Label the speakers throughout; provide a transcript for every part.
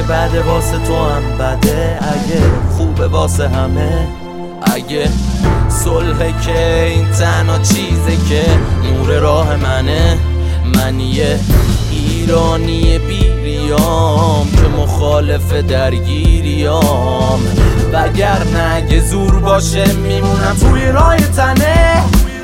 Speaker 1: بده واسه تو هم بده، اگه خوبه واسه همه، اگه صلحه که این تنها چیزه که نور راه منه. من یه ایرانی بیریام که مخالف درگیریام، وگرنه اگه زور باشه میمونم توی راه تنه.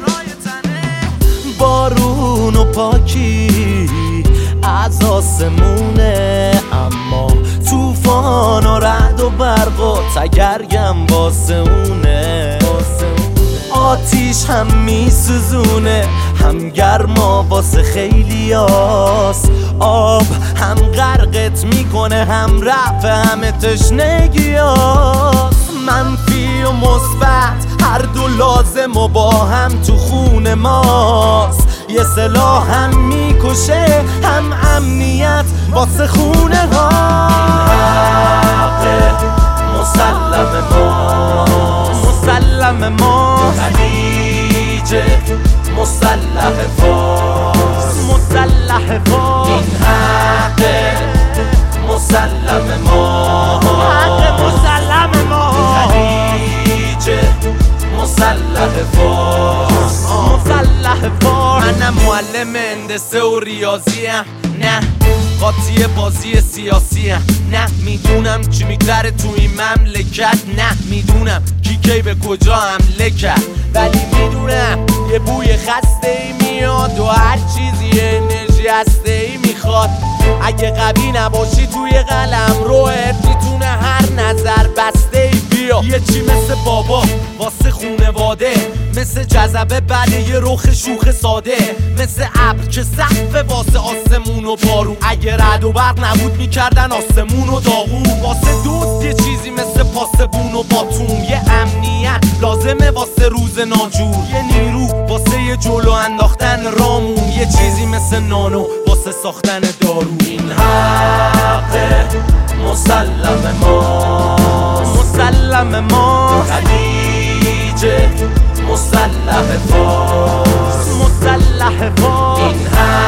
Speaker 1: بارون و پاکی از آسمونه، اما توفان و رعد و برق و تگرگم واسه اونه. آتیش هم میسوزونه، هم گرما واسه خیلیاست، آب هم غرقت میکنه، هم رفع همه تشنگیاست. منفی و مثبت هر دو لازم و با هم تو خون ماست. یه سلاح هم میکشه، هم امنیت واسه خونه ها. مسلم ماست، مسلم ماست. خلیج مسلح فارس، مسلح فارس. این حق مسلم ماست، حق مسلم ماست. خلیج مسلح فارس، مسلح فارس. منم معلم هندسه و ریاضیم، نه قاطی بازی سیاسی هم. نه میدونم چی میگذره تو این مملکت، نه میدونم کی به کجا حمله کرد، ولی میدونم یه بوی خسته ای میاد و هر چیزی انرژی هسته ای میخواد. اگه قوی نباشی توی قلم روحت میتونه هر نظر بسته ای بیا. یه چی مثل بابا واسه خونواده، مثل جذبه بعد یه رخ شوخ ساده، مثل ابر که سقف واسه آسمون و بارون. اگه رعد و برق نبود میکردن آسمون و داغون. واسه دوست یه چیزی مثل پاسبون و باتوم، یه امنیت لازمه واسه روز ناجور، یه نیرو واسه یه جلو انداختن رامون، یه چیزی مثل نانو واسه ساختن دارو. این حق مسلم ماست، مسلم ماست. خلیج مسلح فارس، مسلح فارس. این